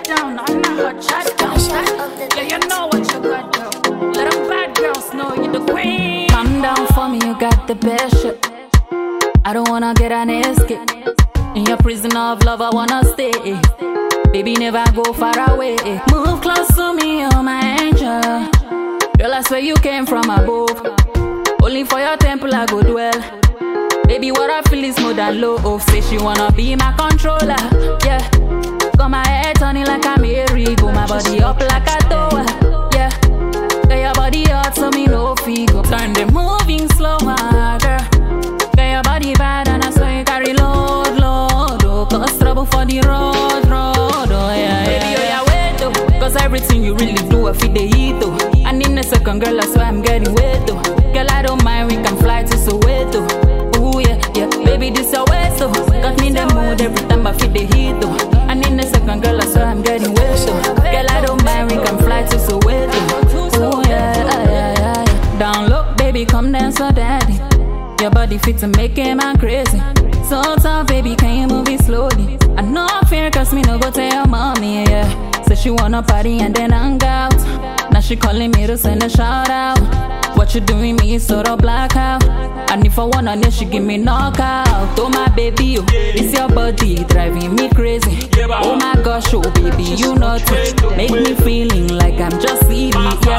down on a hot shot. Bounce that. Yeah, you know what you got, girl. Let them bad girls know you're the queen. Calm down for me, you got the best shit. I don't wanna get an escape. In your prison of love, I wanna stay. Baby, never go far away. Move close to me, oh my angel. Girl, I swear you came from above. Only for your temple I go dwell. Baby, what I feel is more than love. Say she wanna be my controller, yeah. Got my head turning like a merry-go. My body up like a tower, yeah. Got your body hot so me no feel. Turn the moving slower, girl. Got your body bad and I swear you carry load, oh. Cause trouble for the road, oh yeah. Baby, oh yeah, wait, oh. Cause everything you really do, I feel the heat, oh. And in a second, girl, I swear I'm getting wet, oh. Girl, I don't mind, we can fly to Soweto. Ooh, yeah, yeah. Baby, this your way, so got me in the mood every time I feel the heat, oh. And in a second, girl, I swear I'm getting wet, oh. Girl, I don't mind, we can fly to Soweto. Ooh, yeah. Down low, baby, come dance for daddy. Your body fit to make a man crazy. So tough, baby, can you move it slowly? I know fear, cause me no go tell your mommy, yeah. Say she wanna party and then hang out. Now she calling me to send a shout out. What you doing me is sort of blackout. And if I wanna know, she give me knockout. Oh my baby, oh, it's your body driving me crazy. Oh my gosh, oh baby, you know it. Make me feeling like I'm just silly,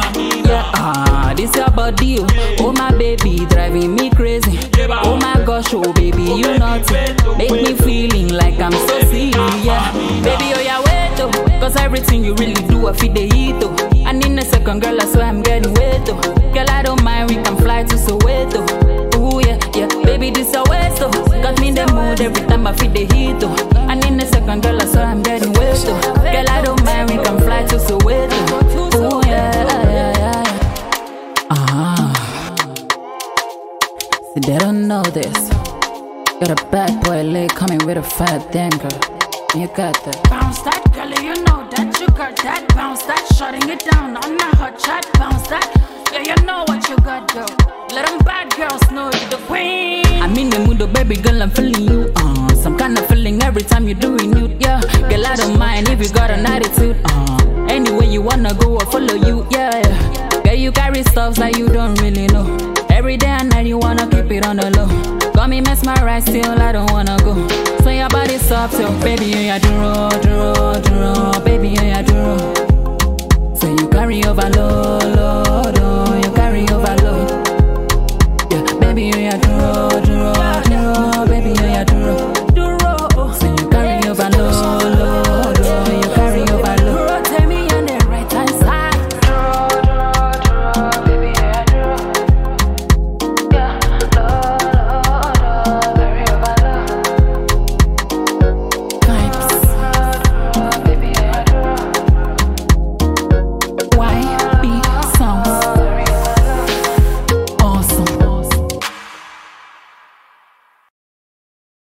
yeah. This your body, oh my baby, driving me crazy. Oh my gosh, oh baby, you know it. Make me feeling like I'm so silly, yeah. Baby, oh yeah, wait, oh. Cause everything you really do, I feel the heat, oh. And in a second, girl, I swear I'm getting wet, oh. Girl, I don't mind, we can fly to Soweto. Ooh, yeah. Baby, this your way, so got me in the mood every time I feel the heat, oh. And in a second, girl, I swear I'm getting wet, oh. Girl, I don't mind, we can fly to Soweto. Ooh, yeah. See, they don't know this. Got a bad boy leg coming with a fat damn girl. You got that. Bounce that, girl, you know that you got that. Bounce that, shutting it down on a hot shot. Bounce that, yeah, you know what you got, girl. Let them bad girls know you're the queen. I'm in the mood, oh baby girl, I'm feeling you. Some kind of feeling every time you're doing it, yeah. Girl, I don't mind if you got an attitude. Anywhere you wanna go, I'll follow you, yeah. Girl, you carry stuff that you don't really know. Every day and night you wanna keep it on the low. Got me mesmerized, still I don't wanna go. So your body's soft, so baby, you yeah, do roll. Baby, you yeah, do roll.